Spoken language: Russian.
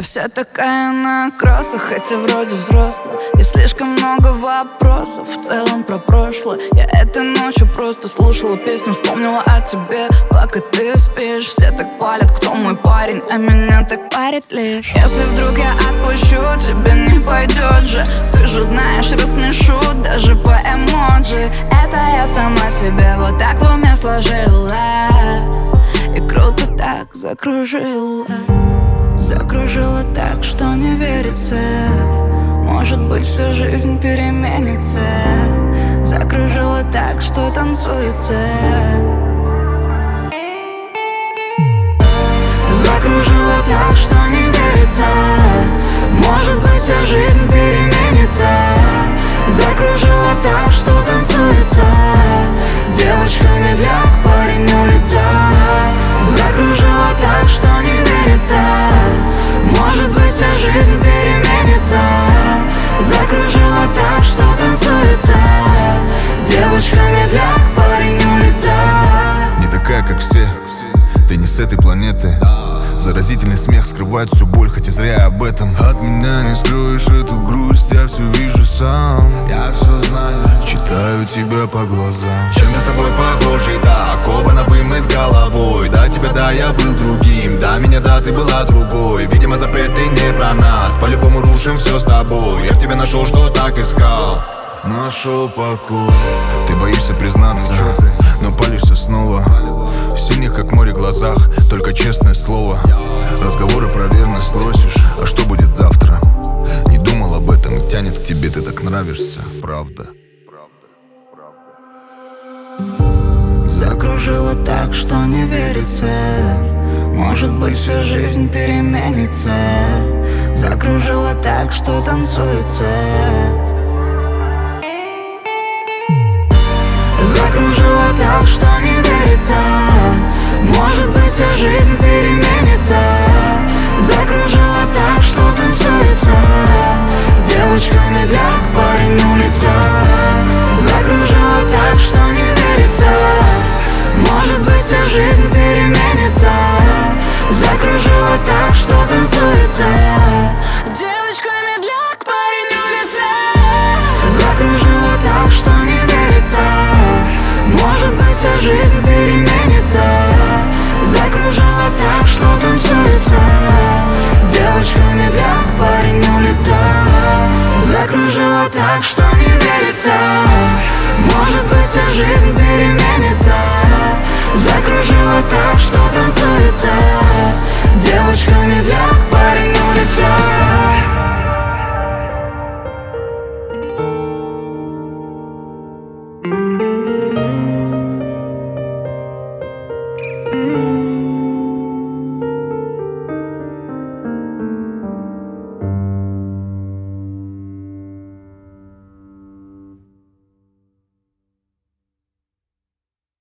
Вся такая на кроссах, хотя вроде взрослая. И слишком много вопросов в целом про прошлое. Я этой ночью просто слушала песню, вспомнила о тебе. Пока ты спишь, все так палят, кто мой парень, а меня так парит лишь. Если вдруг я отпущу, тебе не пойдет же. Ты же знаешь, рассмешу даже по эмоджи. Это я сама себе вот так в уме сложила. И круто так закружила. Закружила так, что не верится. Может быть, всю жизнь переменится. Закружила так, что танцуется. Закружила так, что не верится. Может быть, вся жизнь переменится. Закружила так, что танцуется. Девочка медляк, парень улица. Закружила так, что не верится. Может быть, вся жизнь переменится. Закружила так, что танцуется. Девочка медляк, парень улица. Не такая, как все, ты не с этой планеты. Заразительный смех скрывает всю боль, хотя зря я об этом. От меня не скроешь эту грусть, я все вижу сам. Я все знаю, читаю тебя по глазам. Чем-то с тобой похожи, так, оба мы с головой. До тебя, да, я был другим, до меня, да, ты была другой. Видимо, запреты не про нас, по-любому рушим все с тобой. Я в тебе нашел, что так искал. Нашел покой. Ты боишься признаться, но палишься снова. В синих, как море, глазах только честное слово. Разговоры про верность спросишь, а что будет завтра? Не думал об этом и тянет к тебе, ты так нравишься, правда. Закружила так, что не верится. Может быть, всю жизнь переменится. Закружила так, что танцуется. Закружила так, что не верится. Может быть, вся жизнь переменится. Закружила так, что танцуется. Девочка медляк, парень улица. Закружила так, что не верится. Может быть, вся жизнь переменится. Закружила так, что танцуется. Девочка медляк, парень улица. Закружила так, что не верится. Может быть, вся жизнь переменится. Закружила так, что танцуется. Девочка медляк, парень улица. Закружила так, что не верится.